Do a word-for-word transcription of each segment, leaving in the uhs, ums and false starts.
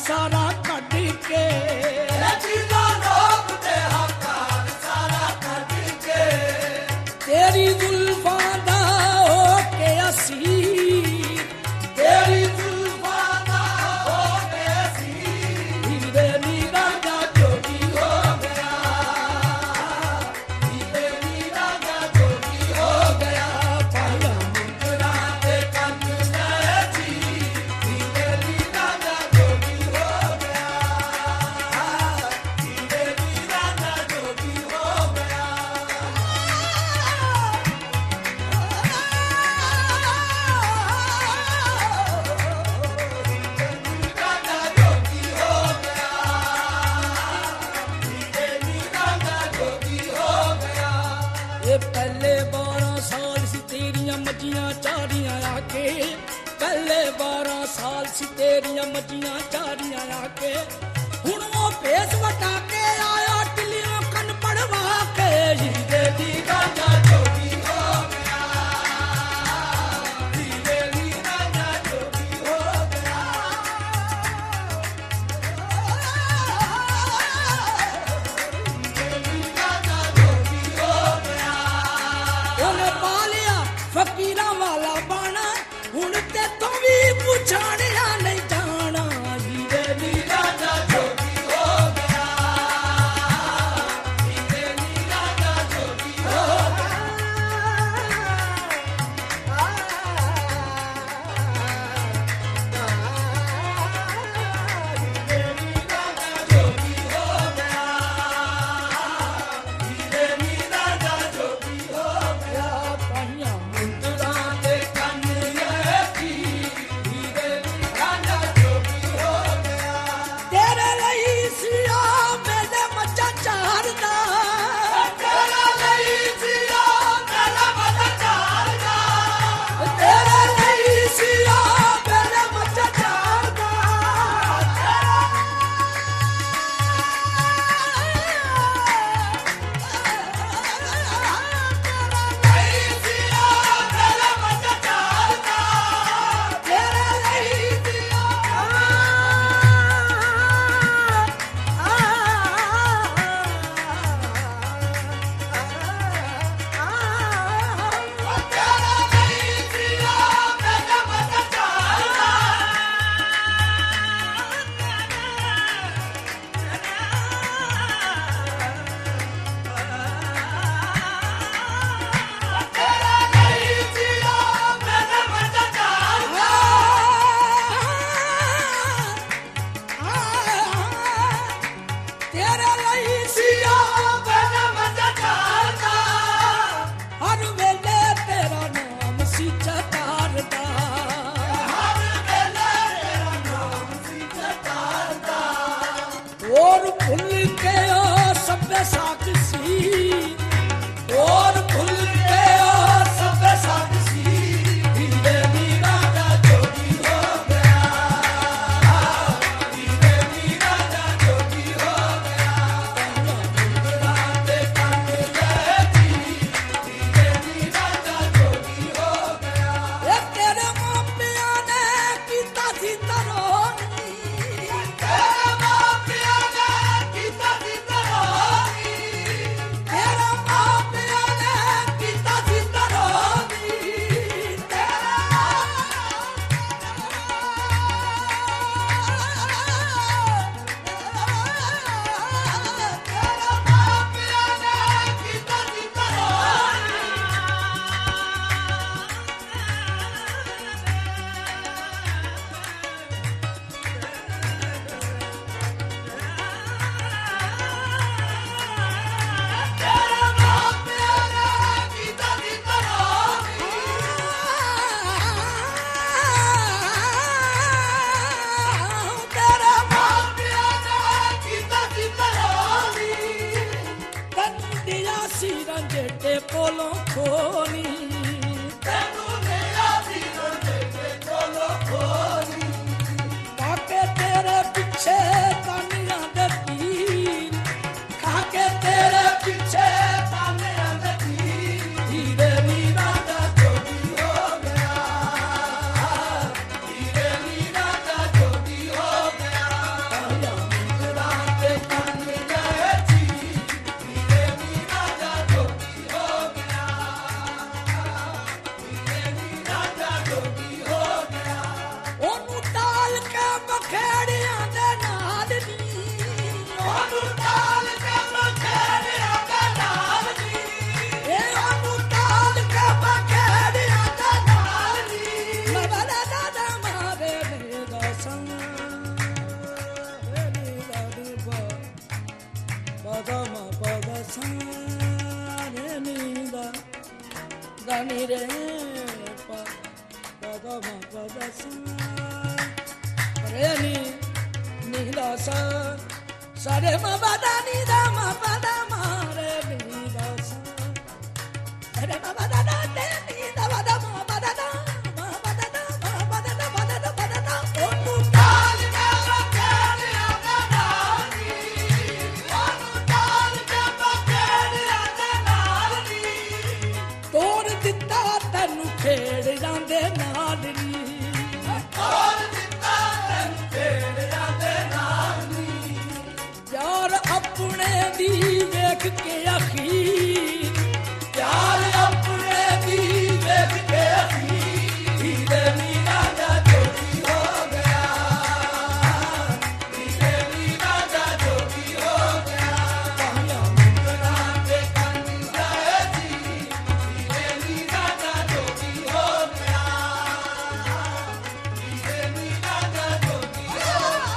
सारा कट के तेरी जुल्फां दा हो के असीर तेरी जुल्फां दा हो के असीर हीरे नीरा दा जोगी हो गया हीरे नीरा दा जोगी हो गया पाया मुंदरा दे कंन ले जी हीरे नीरा दा जोगी हो गया हीरे नीरा दा जोगी हो गया पहले बारह साल सी तेरिया मजियां चारियां आके पहले बारह साल सी तेरिया मजियां चारियां आके हुण वो भेस वटा के आया टिलियों कन पड़वा के हीरे दी राजा जोगी हो गया हीरे दी राजा जोगी हो गया हीरे दी राजा जोगी हो गया ਉਹਨੇ ਪਾ ਲਿਆ ਫਕੀਰਾਂ ਵਾਲਾ ਬਾਣਾ ਹੁਣ ਤੇ ਤੂੰ ਵੀ ਪੁੱਛਣਿਆ ਨਹੀਂ ਜਾਣਾ ਹੀਰੇ ਨੀ ਰਾਜਾ ਜੋਗੀ ਹੋ ਗਿਆ ਹੀਰੇ ਨੀ ਰਾਜਾ ਜੋਗੀ ਹੋ ਗਿਆ ਹੀਰੇ ਨੀ ਰਾਜਾ ਜੋਗੀ ਹੋ ਗਿਆ ਹੀਰੇ ਨੀ ਰਾਜਾ ਜੋਗੀ ਹੋ ਗਿਆ ਪਾਈਆਂ ਮੁੰਦਰਾਂ ਦੇ ਕੰਨ ਲੈ ਜੀ ਹੀਰੇ ਨੀ ਰਾਜਾ ਜੋਗੀ ਹੋ ਗਿਆ ਤੇਰੇ ਲਈ ਸਿਆ ਮੇਰੇ ਮੱਝਾਂ ਚਾਰਦਾ ਤੇਰੇ ਲਈ ਸਿਆ ਮੇਰੇ ਮੱਝਾਂ ਚਾਰਦਾ ਤੇਰੇ ਲਈ ਸਿਆ ਮੇਰੇ ਮੱਝਾਂ ਚਾਰਦਾ ਤੇਰੇ ਲਈ ਸਿਆ ਮੇਰੇ ਮੱਝਾਂ ਚਾਰਦਾ ਹਰ ਵੇਲੇ ਤੇਰਾ ਨਾਮ ਸੀ ਚਤਾਰਦਾ ਹਰ ਵੇਲੇ ਤੇਰਾ ਨਾਮ ਸੀ ਚਤਾਰਦਾ ਹੋਰ ਭੁੱਲ ਕੇ ਉਹ ਸਭੇ ਸਾਥ ਸੀ ਹੋਰ ਭੁੱਲ ਕੇ ਉਹ ਸਭੇ ਸਾਥ ਸੀ ਹੀਰੇ ਨੀ ਰਾਜਾ ਜੋਗੀ ਹੋ ਗਿਆ ਹੀਰੇ ਨੀ ਰਾਜਾ ਜੋਗੀ ਹੋ ਗਿਆ ਮੁੰਦਰਾਂ ਦੇ ਕੰਨ ਲੈ ਜੀ ਹੀਰੇ ਨੀ ਰਾਜਾ ਜੋਗੀ ਹੋ ਗਿਆ ਇਹ ਤੇਰੇ ਮਾਪਿਆਂ ਨੇ ਕੀਤਾ ਸੀ ਤਰੋਨੀ ਤੇਰੇ ਮਾਪਿਆਂ ਨੇ ਕੀਤਾ ਸੀ ਤਰੋਨੀ ਤੇਰੇ ਮਾਪਿਆਂ ਨੇ ਕੀਤਾ ਸੀ ਤਰੋਨੀ ਤੇਰੇ ਮਾਪਿਆਂ ਨੇ ਕੀਤਾ ਸੀ ਤਰੋਨੀ ਕੋਲੋਂ ਖੋਨੀ ਤੈਨੂੰ ਮੇਰਾ ਵੀਰ ਦੇ ਕੋਲੋਂ ਖੋਨੀ ਕਾਕੇ ਤੇਰੇ ਪਿੱਛੇ ਤਾਨੀਆਂ ਦੇ ਪੀਰ ਕਾਕੇ ਤੇਰੇ ਪਿੱਛੇ ਤਾਨੀਆਂ ਦੇ ਪੀਰ ਹੀਰੇ ਨੀ ਰਾਜਾ ਜੋਗੀ ਹੋ ਗਿਆ ਹੀਰੇ ਨੀ ਰਾਜਾ ਜੋਗੀ ਹੋ ਗਿਆ ਨੀ ਰੇ ਪਾ ਪਦਾ ਮਾ ਪਦਾ ਸਾ ਰੇ ਨੀ ਨੀ ਦਾ ਸਾ ਸਾਰੇ ਮਾ ਪਦਾ ਨੀ ਦਾ ਮਾ ਪਦਾ ਮਾ ਰੇ ਨੀ ਦਾ ਸਾ ਸਾਰੇ ਮਾ ਪਦਾ ਦਾ ਤੇ ਨੀ ਦਾ ਪਦਾ ਮਾ ਪਦਾ ਦਾ ਮਾ ਪਦਾ ਦਾ ਮਾ ਪਦਾ ਦਾ ਪਦਾ ਦਾ ਪਦਾ ਦਾ ਉਹਨੂੰ ਤਾਲ ਕੇ ਬੱਕੜਿਆਂ ਦੇ ਨਾਲ ਨੀ ਉਹਨੂੰ ਤਾਲ ਕੇ ਬੱਕੜਿਆਂ ਦੇ ਨਾਲ ਨੀ ਤੋੜ ਦਿੱਤਾ ਤੈਨੂੰ ਖੇੜ ਜਾਂਦੇ ਨਾਲ ਨੀ ਤੋੜ ਦਿੱਤਾ ਤੈਨੂੰ ਖੇੜ ਜਾਂਦੇ ਨਾਲ ਨੀ ਯਾਰ ਆਪਣੇ ਦੀ ਵੇਖ ਕੇ ਅਖੀਰ ਯਾਰ ਆਪਣੇ ਦੀ ਵੇਖ ਕੇ ਅਖੀਰ ਹੀਰੇ ਮੀਨਾ ਦਾ ਜੋਗੀ ਹੋ ਗਿਆ ਹੀਰੇ ਮੀਨਾ ਦਾ ਜੋਗੀ ਹੋ ਗਿਆ ਪਾਇਆ ਮੁੰਦਰਾਂ ਦੇ ਕੰਨ ਗਏ ਜੀ ਹੀਰੇ ਮੀਨਾ ਦਾ ਜੋਗੀ ਹੋ ਗਿਆ ਹੀਰੇ ਮੀਨਾ ਦਾ ਜੋਗੀ ਹੋ ਗਿਆ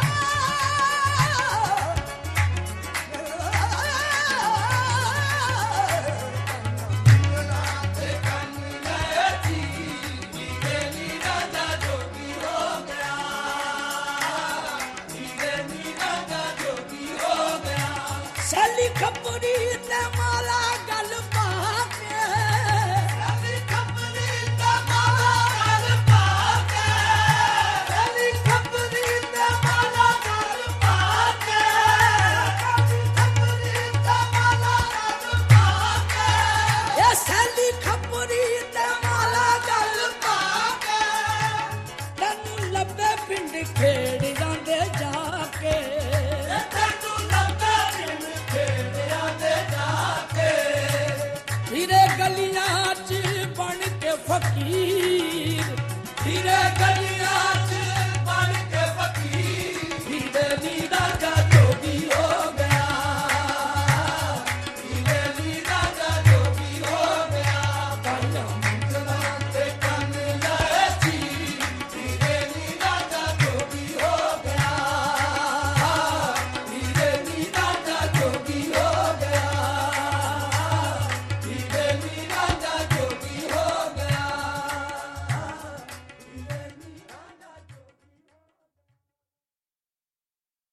ਸੈਲੀ ਖੱਪਰੀ ਤੇ ਮਾਲਾ ਗੱਲ ਪਾ ਕੇ ਸੈਲੀ ਖੱਪਰੀ ਤੇ ਮਾਲਾ ਗੱਲ ਪਾ ਕੇ ਸੈਲੀ ਖੱਪਰੀ ਤੇ ਮਾਲਾ ਗੱਲ ਪਾ ਕੇ ਸੈਲੀ ਖੱਪਰੀ ਤੇ ਮਾਲਾ ਗੱਲ ਪਾ ਕੇ ਇਹ ਸੈਲੀ ਖੱਪਰੀ ਤੇ ਮਾਲਾ ਗੱਲ ਪਾ ਕੇ ਤੈਨੂੰ ਲੱਭੇ ਪਿੰਡ ਖੇੜ ਜਾਂਦੇ ਜਾ ਕੇ ਤੈਨੂੰ ਲੱਭੇ ਪਿੰਡ ਖੇੜ ਜਾਂਦੇ ਜਾ ਕੇ ਹੀਰੇ ਗਲੀਆਂ 'ਚ ਬਣ ਕੇ ਫਕੀਰ